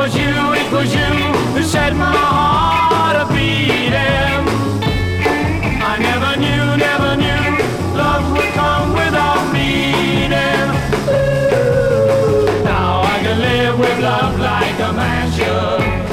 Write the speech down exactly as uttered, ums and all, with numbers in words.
was you, it was you who set my heart a beating. I never knew, never knew love would come without meaning. Now I can live with love like a man should.